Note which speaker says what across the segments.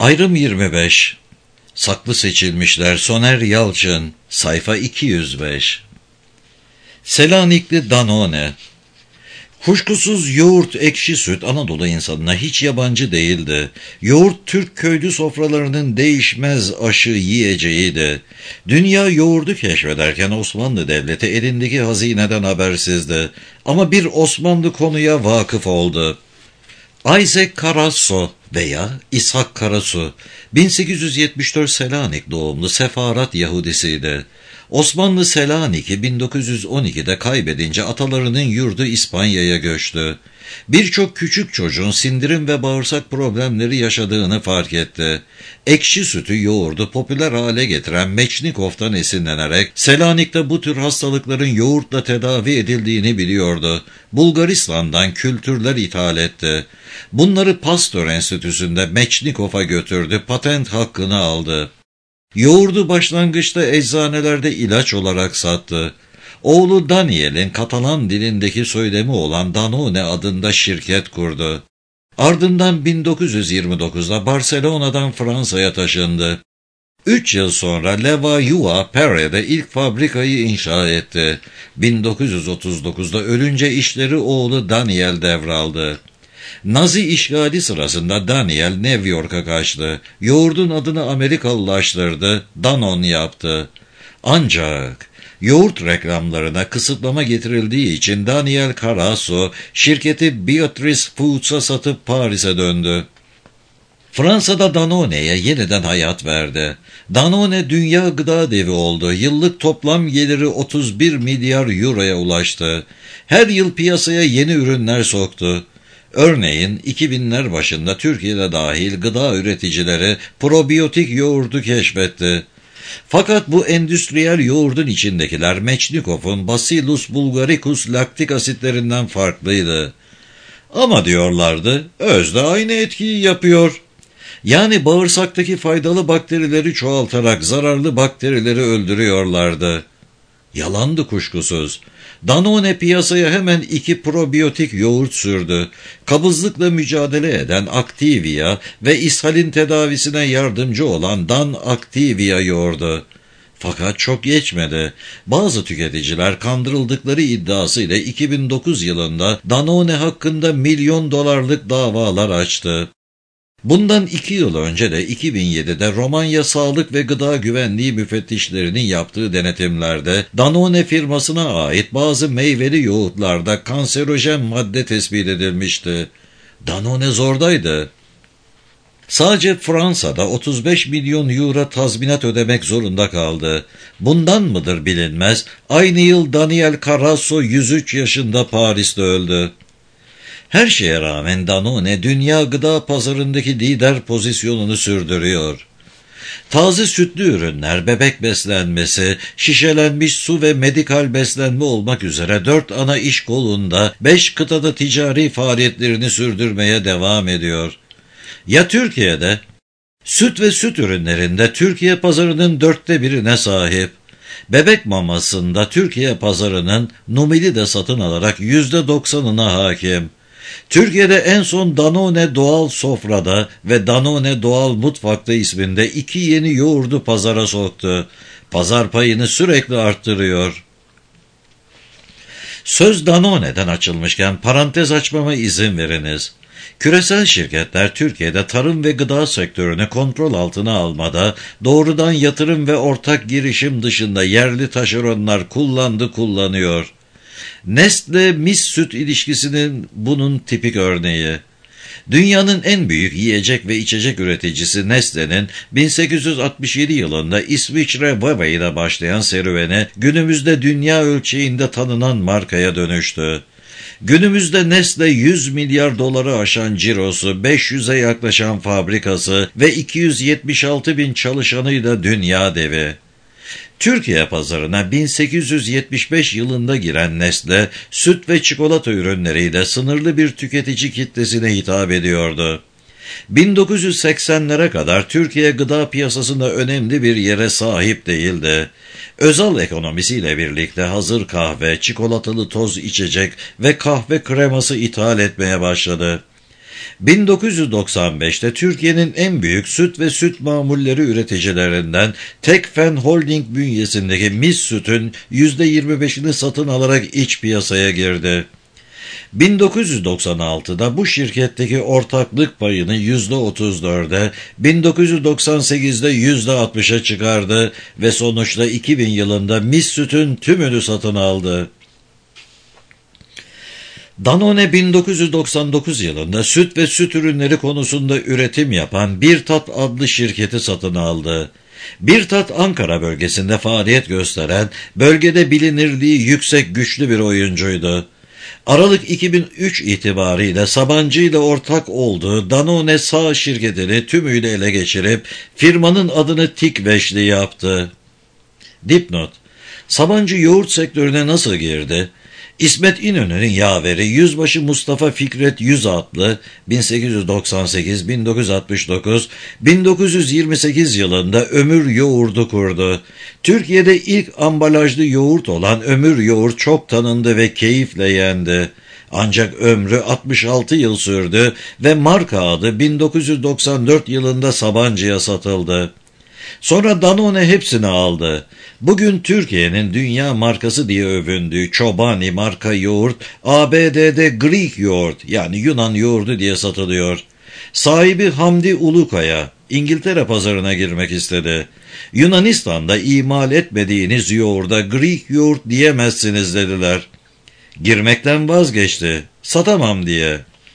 Speaker 1: Ayrım 25. Saklı seçilmişler. Soner Yalçın. Sayfa 205. Selanikli Danone. Kuşkusuz yoğurt, ekşi süt Anadolu insanına hiç yabancı değildi. Yoğurt Türk köylü sofralarının değişmez aşı yiyeceğiydi. Dünya yoğurdu keşfederken Osmanlı Devleti elindeki hazineden habersizdi. Ama bir Osmanlı konuya vakıf oldu. Isaac Karaso veya İshak Karasu, 1874 Selanik doğumlu sefarat Yahudisiydi. Osmanlı Selanik'i 1912'de kaybedince atalarının yurdu İspanya'ya göçtü. Birçok küçük çocuğun sindirim ve bağırsak problemleri yaşadığını fark etti. Ekşi sütü yoğurdu popüler hale getiren Meçnikov'tan esinlenerek Selanik'te bu tür hastalıkların yoğurtla tedavi edildiğini biliyordu. Bulgaristan'dan kültürler ithal etti. Bunları Pasteur Enstitüsü'nde Meçnikov'a götürdü, patent hakkını aldı. Yoğurdu başlangıçta eczanelerde ilaç olarak sattı. Oğlu Daniel'in Katalan dilindeki söylemi olan Danone adında şirket kurdu. Ardından 1929'da Barcelona'dan Fransa'ya taşındı. 3 yıl sonra Levallois Perret'de ilk fabrikayı inşa etti. 1939'da ölünce işleri oğlu Daniel devraldı. Nazi işgali sırasında Daniel New York'a kaçtı. Yoğurdun adını Amerikalılaştırdı, Danone yaptı. Ancak yoğurt reklamlarına kısıtlama getirildiği için Daniel Karaso şirketi Beatrice Foods'a satıp Paris'e döndü. Fransa'da Danone'ye yeniden hayat verdi. Danone dünya gıda devi oldu. Yıllık toplam geliri 31 milyar euroya ulaştı. Her yıl piyasaya yeni ürünler soktu. Örneğin 2000'ler başında Türkiye'de dahil gıda üreticileri probiyotik yoğurdu keşfetti. Fakat bu endüstriyel yoğurdun içindekiler Meçnikov'un Bacillus bulgaricus laktik asitlerinden farklıydı. Ama diyorlardı, özde aynı etkiyi yapıyor. Yani bağırsaktaki faydalı bakterileri çoğaltarak zararlı bakterileri öldürüyorlardı. Yalandı kuşkusuz. Danone piyasaya hemen 2 probiyotik yoğurt sürdü. Kabızlıkla mücadele eden Activia ve ishalin tedavisine yardımcı olan Dan Activia yoğurdu. Fakat çok geçmedi. Bazı tüketiciler kandırıldıkları iddiasıyla 2009 yılında Danone hakkında milyon dolarlık davalar açtı. Bundan 2 yıl önce de 2007'de Romanya Sağlık ve Gıda Güvenliği müfettişlerinin yaptığı denetimlerde Danone firmasına ait bazı meyveli yoğurtlarda kanserojen madde tespit edilmişti. Danone zordaydı. Sadece Fransa'da 35 milyon euro tazminat ödemek zorunda kaldı. Bundan mıdır bilinmez, aynı yıl Daniel Karaso 103 yaşında Paris'te öldü. Her şeye rağmen Danone dünya gıda pazarındaki lider pozisyonunu sürdürüyor. Taze sütlü ürünler, bebek beslenmesi, şişelenmiş su ve medikal beslenme olmak üzere 4 ana iş kolunda 5 kıtada ticari faaliyetlerini sürdürmeye devam ediyor. Ya Türkiye'de? Süt ve süt ürünlerinde Türkiye pazarının 1/4'üne sahip. Bebek mamasında Türkiye pazarının Numeli'de satın alarak %90'ına hakim. Türkiye'de en son Danone Doğal Sofra'da ve Danone Doğal Mutfak'ta isminde 2 yeni yoğurdu pazara soktu. Pazar payını sürekli arttırıyor. Söz Danone'den açılmışken parantez açmama izin veriniz. Küresel şirketler Türkiye'de tarım ve gıda sektörünü kontrol altına almada doğrudan yatırım ve ortak girişim dışında yerli taşeronlar kullanıyor. Nestle-Mis Süt ilişkisinin bunun tipik örneği. Dünyanın en büyük yiyecek ve içecek üreticisi Nestle'nin 1867 yılında İsviçre Vevey'de başlayan serüveni günümüzde dünya ölçeğinde tanınan markaya dönüştü. Günümüzde Nestle 100 milyar doları aşan cirosu, 500'e yaklaşan fabrikası ve 276 bin çalışanıyla dünya devi. Türkiye pazarına 1875 yılında giren Nestle, süt ve çikolata ürünleriyle sınırlı bir tüketici kitlesine hitap ediyordu. 1980'lere kadar Türkiye gıda piyasasında önemli bir yere sahip değildi. Özel ekonomisiyle birlikte hazır kahve, çikolatalı toz içecek ve kahve kreması ithal etmeye başladı. 1995'te Türkiye'nin en büyük süt ve süt mamulleri üreticilerinden Tekfen Holding bünyesindeki Mis Süt'ün %25'ini satın alarak iç piyasaya girdi. 1996'da bu şirketteki ortaklık payını %34'e, 1998'de %60'a çıkardı ve sonuçta 2000 yılında Mis Süt'ün tümünü satın aldı. Danone 1999 yılında süt ve süt ürünleri konusunda üretim yapan Birtat adlı şirketi satın aldı. Birtat Ankara bölgesinde faaliyet gösteren, bölgede bilinirliği yüksek güçlü bir oyuncuydu. Aralık 2003 itibariyle Sabancı ile ortak olduğu Danone Sağ şirketini tümüyle ele geçirip firmanın adını Tikveşli yaptı. Dipnot: Sabancı yoğurt sektörüne nasıl girdi? İsmet İnönü'nün yaveri Yüzbaşı Mustafa Fikret Yüzatlı 1898-1969, 1928 yılında Ömür Yoğurdu kurdu. Türkiye'de ilk ambalajlı yoğurt olan Ömür Yoğurt çok tanındı ve keyifle yendi. Ancak ömrü 66 yıl sürdü ve marka adı 1994 yılında Sabancı'ya satıldı. Sonra Danone hepsini aldı. Bugün Türkiye'nin dünya markası diye övündüğü Chobani marka yoğurt, ABD'de Greek yoğurt yani Yunan yoğurdu diye satılıyor. Sahibi Hamdi Ulukaya İngiltere pazarına girmek istedi. Yunanistan'da imal etmediğiniz yoğurda Greek yoğurt diyemezsiniz dediler. Girmekten vazgeçti, satamam diye.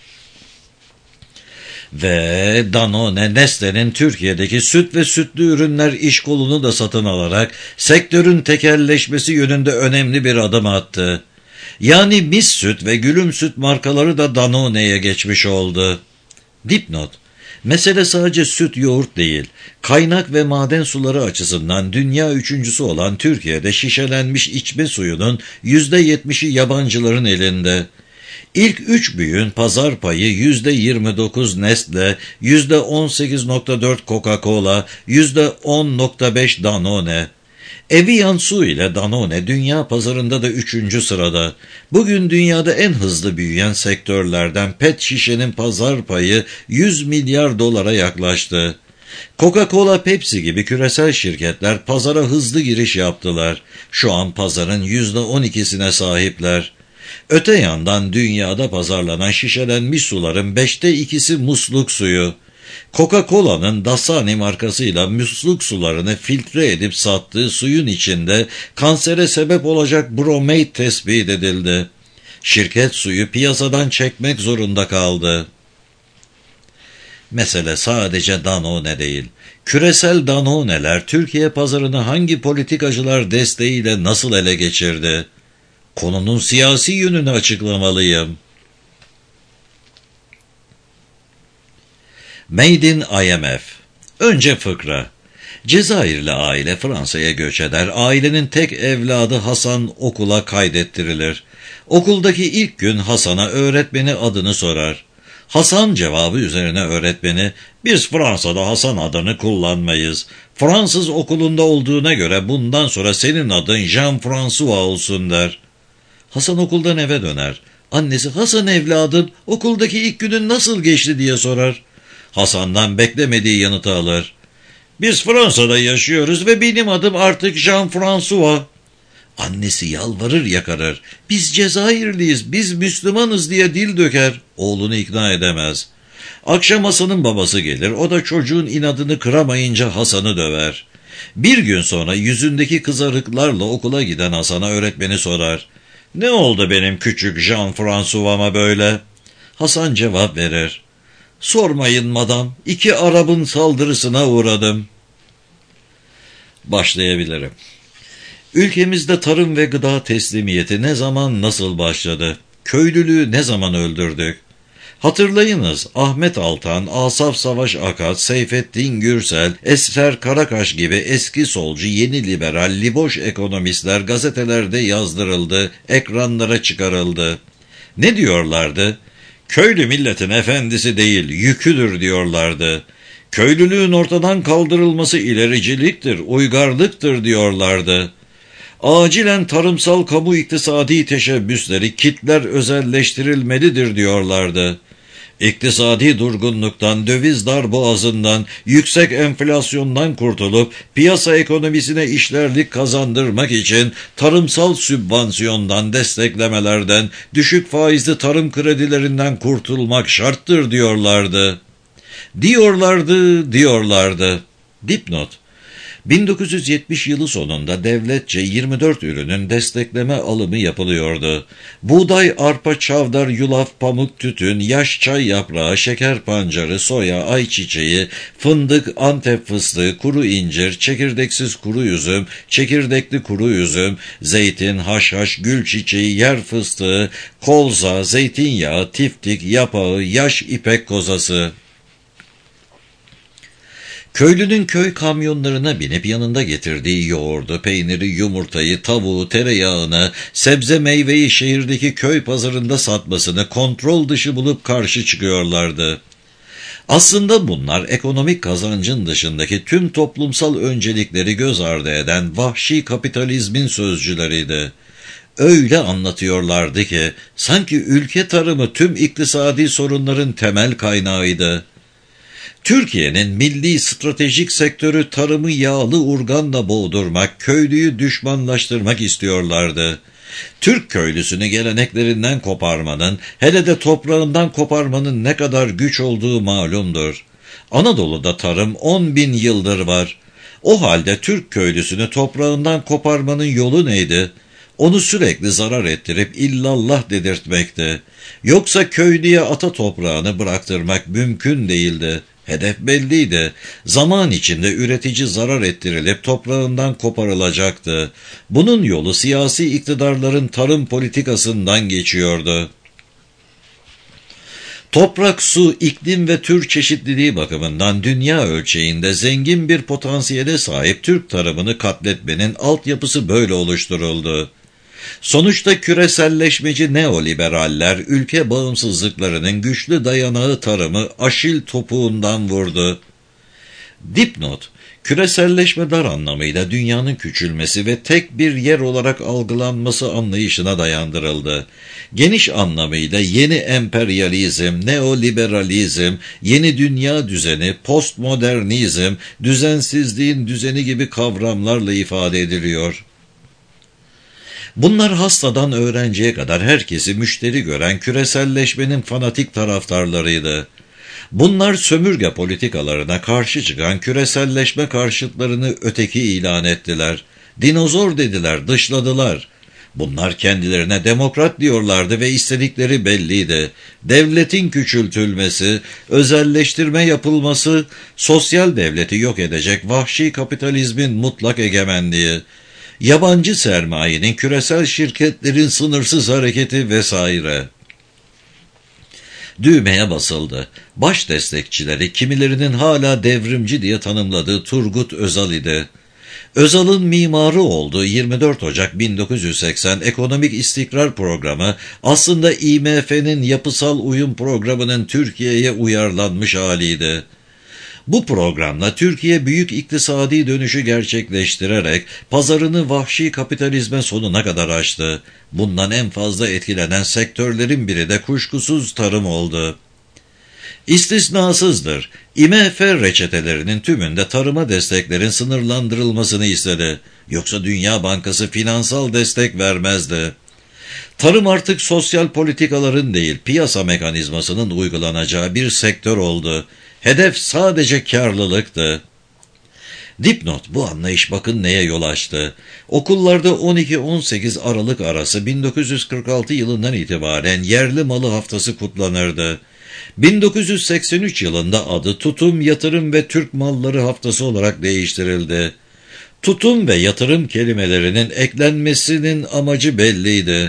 Speaker 1: Ve Danone, Nestle'nin Türkiye'deki süt ve sütlü ürünler iş kolunu da satın alarak sektörün tekelleşmesi yönünde önemli bir adım attı. Yani Mis Süt ve Gülüm Süt markaları da Danone'ye geçmiş oldu. Dipnot: mesele sadece süt yoğurt değil, kaynak ve maden suları açısından dünya üçüncüsü olan Türkiye'de şişelenmiş içme suyunun %70'i yabancıların elinde. İlk 3 büyüğün pazar payı %29 Nestle, %18.4 Coca-Cola, %10.5 Danone. Evian Su ile Danone dünya pazarında da 3. sırada. Bugün dünyada en hızlı büyüyen sektörlerden pet şişenin pazar payı 100 milyar dolara yaklaştı. Coca-Cola, Pepsi gibi küresel şirketler pazara hızlı giriş yaptılar. Şu an pazarın %12'sine sahipler. Öte yandan dünyada pazarlanan şişelenmiş suların 5'te 2'si musluk suyu. Coca-Cola'nın Dasani markasıyla musluk sularını filtre edip sattığı suyun içinde kansere sebep olacak bromate tespit edildi. Şirket suyu piyasadan çekmek zorunda kaldı. Mesele sadece Danone değil. Küresel Danone'ler Türkiye pazarını hangi politikacılar desteğiyle nasıl ele geçirdi? Konunun siyasi yönünü açıklamalıyım. Made in IMF. Önce fıkra. Cezayirli aile Fransa'ya göç eder. Ailenin tek evladı Hasan okula kaydettirilir. Okuldaki ilk gün Hasan'a öğretmeni adını sorar. Hasan cevabı üzerine öğretmeni, "Biz Fransa'da Hasan adını kullanmayız. Fransız okulunda olduğuna göre bundan sonra senin adın Jean-François olsun" der. Hasan okuldan eve döner. Annesi, "Hasan evladım, okuldaki ilk günün nasıl geçti?" diye sorar. Hasan'dan beklemediği yanıtı alır. "Biz Fransa'da yaşıyoruz ve benim adım artık Jean-François." Annesi yalvarır yakarır. "Biz Cezayirliyiz, biz Müslümanız" diye dil döker. Oğlunu ikna edemez. Akşam Hasan'ın babası gelir. O da çocuğun inadını kıramayınca Hasan'ı döver. Bir gün sonra yüzündeki kızarıklarla okula giden Hasan'a öğretmeni sorar. "Ne oldu benim küçük Jean-François'ma böyle?" Hasan cevap verir. "Sormayın madam, 2 Arap'ın saldırısına uğradım." Başlayabilirim. Ülkemizde tarım ve gıda teslimiyeti ne zaman nasıl başladı? Köylülüğü ne zaman öldürdük? Hatırlayınız, Ahmet Altan, Asaf Savaş Akat, Seyfettin Gürsel, Esfer Karakaş gibi eski solcu, yeni liberal, liboş ekonomistler gazetelerde yazdırıldı, ekranlara çıkarıldı. Ne diyorlardı? Köylü milletin efendisi değil, yüküdür diyorlardı. Köylülüğün ortadan kaldırılması ilericiliktir, uygarlıktır diyorlardı. Acilen tarımsal kamu iktisadi teşebbüsleri kitler özelleştirilmelidir diyorlardı. İktisadi durgunluktan, döviz darboğazından, yüksek enflasyondan kurtulup piyasa ekonomisine işlerlik kazandırmak için tarımsal sübvansiyondan, desteklemelerden, düşük faizli tarım kredilerinden kurtulmak şarttır diyorlardı. Diyorlardı. Dipnot: 1970 yılı sonunda devletçe 24 ürünün destekleme alımı yapılıyordu. Buğday, arpa, çavdar, yulaf, pamuk, tütün, yaş çay yaprağı, şeker pancarı, soya, ayçiçeği, fındık, Antep fıstığı, kuru incir, çekirdeksiz kuru üzüm, çekirdekli kuru üzüm, zeytin, haşhaş, gül çiçeği, yer fıstığı, kolza, zeytinyağı, tiftik, yapağı, yaş ipek kozası. Köylünün köy kamyonlarına binip yanında getirdiği yoğurdu, peyniri, yumurtayı, tavuğu, tereyağını, sebze meyveyi şehirdeki köy pazarında satmasını kontrol dışı bulup karşı çıkıyorlardı. Aslında bunlar ekonomik kazancın dışındaki tüm toplumsal öncelikleri göz ardı eden vahşi kapitalizmin sözcüleriydi. Öyle anlatıyorlardı ki sanki ülke tarımı tüm iktisadi sorunların temel kaynağıydı. Türkiye'nin milli stratejik sektörü tarımı yağlı urganla boğdurmak, köylüyü düşmanlaştırmak istiyorlardı. Türk köylüsünü geleneklerinden koparmanın, hele de toprağından koparmanın ne kadar güç olduğu malumdur. Anadolu'da tarım 10.000 yıldır var. O halde Türk köylüsünü toprağından koparmanın yolu neydi? Onu sürekli zarar ettirip illallah dedirtmekti. Yoksa köylüye ata toprağını bıraktırmak mümkün değildi. Hedef belliydi. Zaman içinde üretici zarar ettirilip toprağından koparılacaktı. Bunun yolu siyasi iktidarların tarım politikasından geçiyordu. Toprak, su, iklim ve tür çeşitliliği bakımından dünya ölçeğinde zengin bir potansiyele sahip Türk tarımını katletmenin altyapısı böyle oluşturuldu. Sonuçta küreselleşmeci neoliberaller ülke bağımsızlıklarının güçlü dayanağı tarımı Aşil topuğundan vurdu. Dipnot: küreselleşme dar anlamıyla dünyanın küçülmesi ve tek bir yer olarak algılanması anlayışına dayandırıldı. Geniş anlamıyla yeni emperyalizm, neoliberalizm, yeni dünya düzeni, postmodernizm, düzensizliğin düzeni gibi kavramlarla ifade ediliyor. Bunlar hastadan öğrenciye kadar herkesi müşteri gören küreselleşmenin fanatik taraftarlarıydı. Bunlar sömürge politikalarına karşı çıkan küreselleşme karşıtlarını öteki ilan ettiler. Dinozor dediler, dışladılar. Bunlar kendilerine demokrat diyorlardı ve istedikleri belliydi. Devletin küçültülmesi, özelleştirme yapılması, sosyal devleti yok edecek vahşi kapitalizmin mutlak egemenliği, yabancı sermayenin, küresel şirketlerin sınırsız hareketi vesaire. Düğmeye basıldı. Baş destekçileri kimilerinin hala devrimci diye tanımladığı Turgut Özal idi. Özal'ın mimarı olduğu 24 Ocak 1980 Ekonomik İstikrar Programı aslında IMF'nin yapısal uyum programının Türkiye'ye uyarlanmış haliydi. Bu programla Türkiye büyük iktisadi dönüşü gerçekleştirerek pazarını vahşi kapitalizme sonuna kadar açtı. Bundan en fazla etkilenen sektörlerin biri de kuşkusuz tarım oldu. İstisnasızdır. IMF reçetelerinin tümünde tarıma desteklerin sınırlandırılmasını istedi. Yoksa Dünya Bankası finansal destek vermezdi. Tarım artık sosyal politikaların değil, piyasa mekanizmasının uygulanacağı bir sektör oldu. Hedef sadece karlılıktı. Dipnot: bu anlayış bakın neye yol açtı. Okullarda 12-18 Aralık arası 1946 yılından itibaren yerli malı haftası kutlanırdı. 1983 yılında adı Tutum, Yatırım ve Türk Malları Haftası olarak değiştirildi. Tutum ve yatırım kelimelerinin eklenmesinin amacı belliydi.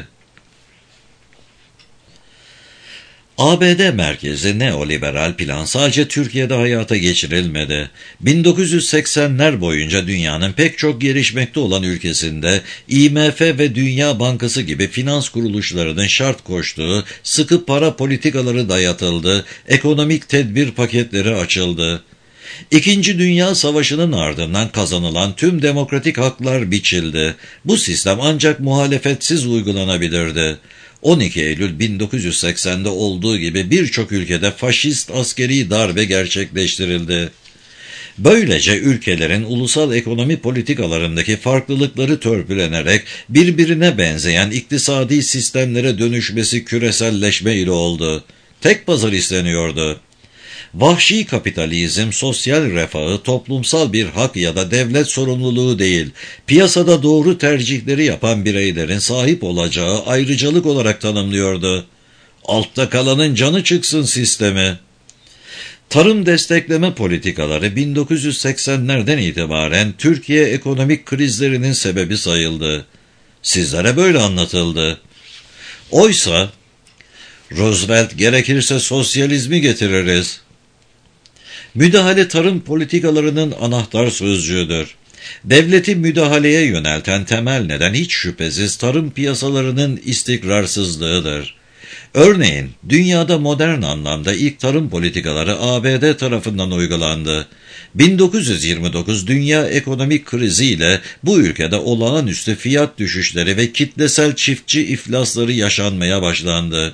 Speaker 1: ABD merkezli neoliberal plan sadece Türkiye'de hayata geçirilmedi. 1980'ler boyunca dünyanın pek çok gelişmekte olan ülkesinde IMF ve Dünya Bankası gibi finans kuruluşlarının şart koştuğu sıkı para politikaları dayatıldı, ekonomik tedbir paketleri açıldı. İkinci Dünya Savaşı'nın ardından kazanılan tüm demokratik haklar biçildi. Bu sistem ancak muhalefetsiz uygulanabilirdi. 12 Eylül 1980'de olduğu gibi birçok ülkede faşist askeri darbe gerçekleştirildi. Böylece ülkelerin ulusal ekonomi politikalarındaki farklılıkları törpülenerek birbirine benzeyen iktisadi sistemlere dönüşmesi küreselleşme ile oldu. Tek pazar isteniyordu. Vahşi kapitalizm, sosyal refahı, toplumsal bir hak ya da devlet sorumluluğu değil, piyasada doğru tercihleri yapan bireylerin sahip olacağı ayrıcalık olarak tanımlıyordu. Altta kalanın canı çıksın sistemi. Tarım destekleme politikaları 1980'lerden itibaren Türkiye ekonomik krizlerinin sebebi sayıldı. Sizlere böyle anlatıldı. Oysa Roosevelt gerekirse sosyalizmi getiririz. Müdahale tarım politikalarının anahtar sözcüğüdür. Devleti müdahaleye yönelten temel neden hiç şüphesiz tarım piyasalarının istikrarsızlığıdır. Örneğin dünyada modern anlamda ilk tarım politikaları ABD tarafından uygulandı. 1929 dünya ekonomik kriziyle bu ülkede olağanüstü fiyat düşüşleri ve kitlesel çiftçi iflasları yaşanmaya başlandı.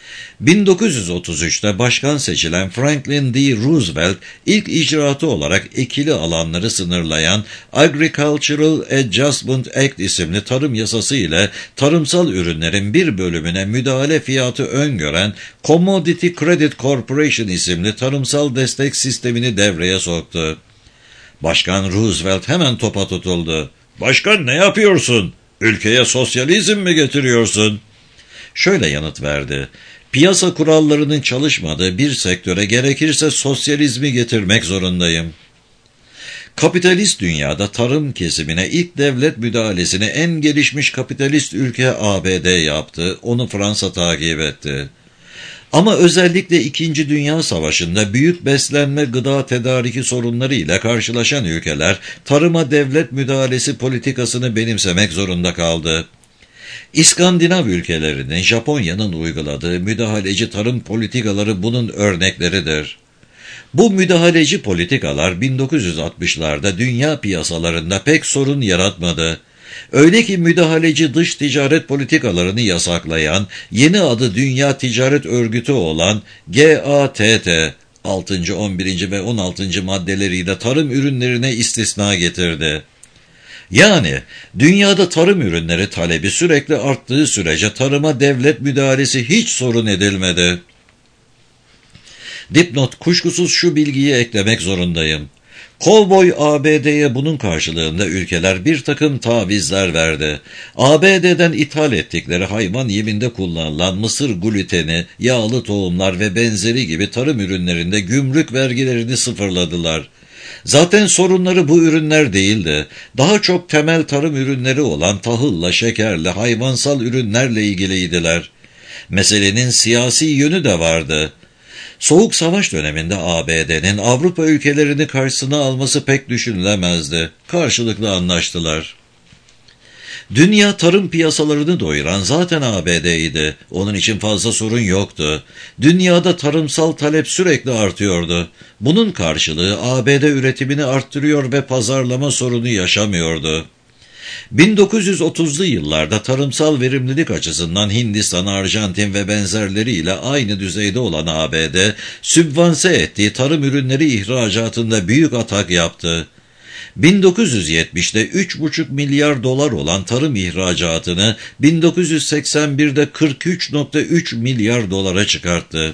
Speaker 1: 1933'te başkan seçilen Franklin D. Roosevelt ilk icraatı olarak ekili alanları sınırlayan Agricultural Adjustment Act isimli tarım yasası ile tarımsal ürünlerin bir bölümüne müdahale fiyatı öngören Commodity Credit Corporation isimli tarımsal destek sistemini devreye soktu. Başkan Roosevelt hemen topa tutuldu. "Başkan ne yapıyorsun? Ülkeye sosyalizm mi getiriyorsun?" Şöyle yanıt verdi. "Piyasa kurallarının çalışmadığı bir sektöre gerekirse sosyalizmi getirmek zorundayım." Kapitalist dünyada tarım kesimine ilk devlet müdahalesini en gelişmiş kapitalist ülke ABD yaptı, onu Fransa takip etti. Ama özellikle İkinci Dünya Savaşı'nda büyük beslenme gıda tedariki sorunları ile karşılaşan ülkeler tarıma devlet müdahalesi politikasını benimsemek zorunda kaldı. İskandinav ülkelerinin, Japonya'nın uyguladığı müdahaleci tarım politikaları bunun örnekleridir. Bu müdahaleci politikalar 1960'larda dünya piyasalarında pek sorun yaratmadı. Öyle ki müdahaleci dış ticaret politikalarını yasaklayan, yeni adı Dünya Ticaret Örgütü olan GATT, 6. 11. ve 16. maddeleriyle tarım ürünlerine istisna getirdi. Yani dünyada tarım ürünleri talebi sürekli arttığı sürece tarıma devlet müdahalesi hiç sorun edilmedi. Dipnot, kuşkusuz şu bilgiyi eklemek zorundayım. Kovboy ABD'ye bunun karşılığında ülkeler bir takım tavizler verdi. ABD'den ithal ettikleri hayvan yeminde kullanılan mısır gluteni, yağlı tohumlar ve benzeri gibi tarım ürünlerinde gümrük vergilerini sıfırladılar. Zaten sorunları bu ürünler değildi. Daha çok temel tarım ürünleri olan tahılla, şekerle, hayvansal ürünlerle ilgiliydiler. Meselenin siyasi yönü de vardı. Soğuk Savaş döneminde ABD'nin Avrupa ülkelerini karşısına alması pek düşünülemezdi. Karşılıklı anlaştılar. Dünya tarım piyasalarını doyuran zaten ABD'ydi. Onun için fazla sorun yoktu. Dünyada tarımsal talep sürekli artıyordu. Bunun karşılığı ABD üretimini arttırıyor ve pazarlama sorunu yaşamıyordu. 1930'lu yıllarda tarımsal verimlilik açısından Hindistan, Arjantin ve benzerleriyle aynı düzeyde olan ABD, sübvanse ettiği tarım ürünleri ihracatında büyük atak yaptı. 1970'te 3,5 milyar dolar olan tarım ihracatını 1981'de 43,3 milyar dolara çıkarttı.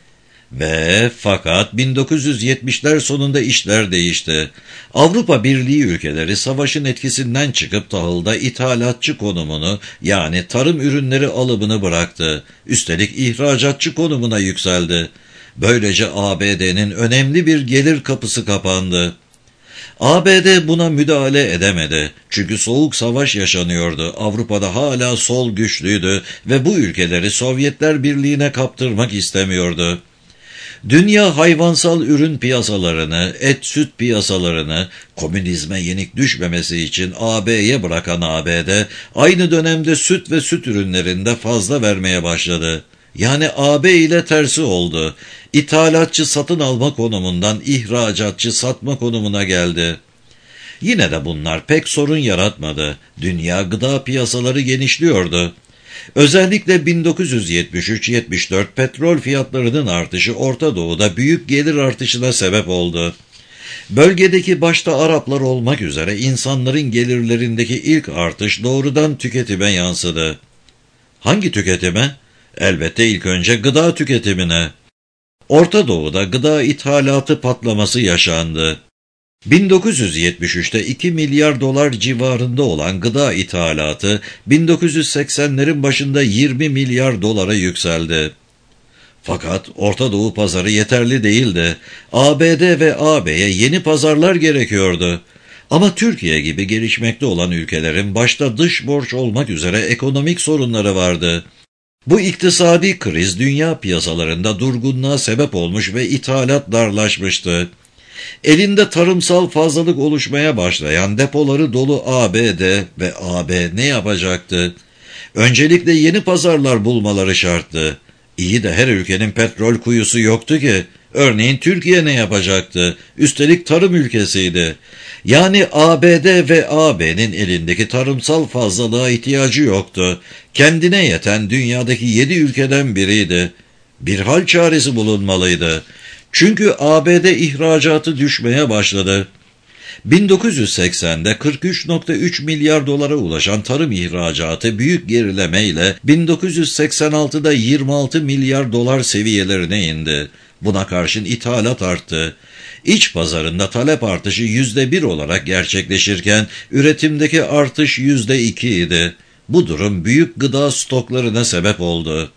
Speaker 1: Fakat 1970'ler sonunda işler değişti. Avrupa Birliği ülkeleri savaşın etkisinden çıkıp tahılda ithalatçı konumunu, yani tarım ürünleri alımını bıraktı. Üstelik ihracatçı konumuna yükseldi. Böylece ABD'nin önemli bir gelir kapısı kapandı. ABD buna müdahale edemedi. Çünkü soğuk savaş yaşanıyordu. Avrupa'da hala sol güçlüydü ve bu ülkeleri Sovyetler Birliği'ne kaptırmak istemiyordu. Dünya hayvansal ürün piyasalarını, et-süt piyasalarını komünizme yenik düşmemesi için AB'ye bırakan ABD, aynı dönemde süt ve süt ürünlerinde fazla vermeye başladı. Yani AB ile tersi oldu. İthalatçı satın alma konumundan ihracatçı satma konumuna geldi. Yine de bunlar pek sorun yaratmadı. Dünya gıda piyasaları genişliyordu. Özellikle 1973-74 petrol fiyatlarının artışı Orta Doğu'da büyük gelir artışına sebep oldu. Bölgedeki başta Araplar olmak üzere insanların gelirlerindeki ilk artış doğrudan tüketime yansıdı. Hangi tüketime? Elbette ilk önce gıda tüketimine. Orta Doğu'da gıda ithalatı patlaması yaşandı. 1973'te 2 milyar dolar civarında olan gıda ithalatı 1980'lerin başında 20 milyar dolara yükseldi. Fakat Orta Doğu pazarı yeterli değildi. ABD ve AB'ye yeni pazarlar gerekiyordu. Ama Türkiye gibi gelişmekte olan ülkelerin başta dış borç olmak üzere ekonomik sorunları vardı. Bu iktisadi kriz dünya piyasalarında durgunluğa sebep olmuş ve ithalat darlaşmıştı. Elinde tarımsal fazlalık oluşmaya başlayan depoları dolu ABD ve AB ne yapacaktı? Öncelikle yeni pazarlar bulmaları şarttı. İyi de her ülkenin petrol kuyusu yoktu ki. Örneğin Türkiye ne yapacaktı? Üstelik tarım ülkesiydi. Yani ABD ve AB'nin elindeki tarımsal fazlalığa ihtiyacı yoktu. Kendine yeten dünyadaki 7 ülkeden biriydi. Bir hal çaresi bulunmalıydı. Çünkü ABD ihracatı düşmeye başladı. 1980'de 43,3 milyar dolara ulaşan tarım ihracatı büyük gerilemeyle 1986'da 26 milyar dolar seviyelerine indi. Buna karşın ithalat arttı. İç pazarında talep artışı %1 olarak gerçekleşirken üretimdeki artış %2 idi. Bu durum büyük gıda stoklarına sebep oldu.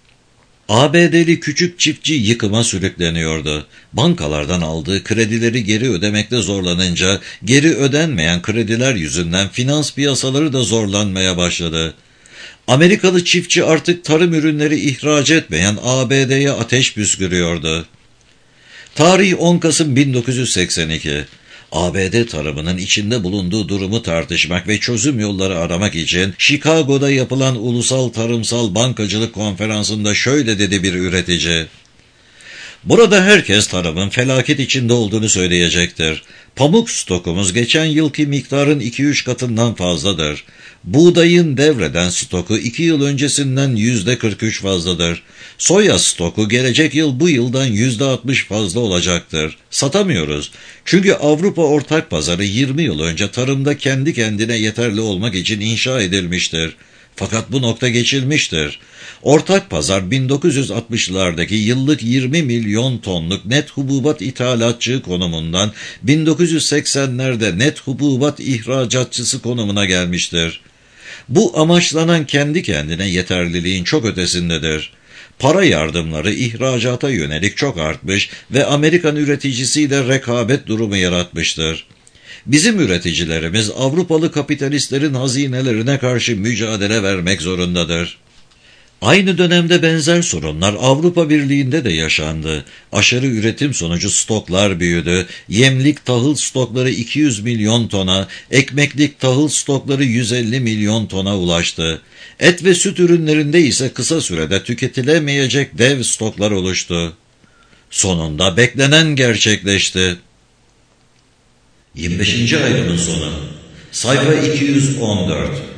Speaker 1: ABD'li küçük çiftçi yıkıma sürükleniyordu. Bankalardan aldığı kredileri geri ödemekte zorlanınca geri ödenmeyen krediler yüzünden finans piyasaları da zorlanmaya başladı. Amerikalı çiftçi artık tarım ürünleri ihraç etmeyen ABD'ye ateş püskürüyordu. Tarih 10 Kasım 1982. ABD tarımının içinde bulunduğu durumu tartışmak ve çözüm yolları aramak için Chicago'da yapılan Ulusal Tarımsal Bankacılık Konferansı'nda şöyle dedi bir üretici. Burada herkes tarımın felaket içinde olduğunu söyleyecektir. Pamuk stokumuz geçen yılki miktarın 2-3 katından fazladır. Buğdayın devreden stoku 2 yıl öncesinden %43 fazladır. Soya stoku gelecek yıl bu yıldan %60 fazla olacaktır. Satamıyoruz. Çünkü Avrupa Ortak Pazarı 20 yıl önce tarımda kendi kendine yeterli olmak için inşa edilmiştir. Fakat bu nokta geçilmiştir. Ortak pazar 1960'lardaki yıllık 20 milyon tonluk net hububat ithalatçı konumundan 1980'lerde net hububat ihracatçısı konumuna gelmiştir. Bu amaçlanan kendi kendine yeterliliğin çok ötesindedir. Para yardımları ihracata yönelik çok artmış ve Amerikan üreticisiyle rekabet durumu yaratmıştır. Bizim üreticilerimiz Avrupalı kapitalistlerin hazinelerine karşı mücadele vermek zorundadır. Aynı dönemde benzer sorunlar Avrupa Birliği'nde de yaşandı. Aşırı üretim sonucu stoklar büyüdü. Yemlik tahıl stokları 200 milyon tona, ekmeklik tahıl stokları 150 milyon tona ulaştı. Et ve süt ürünlerinde ise kısa sürede tüketilemeyecek dev stoklar oluştu. Sonunda beklenen gerçekleşti. 25. ayrımın sonu. Sayfa 214.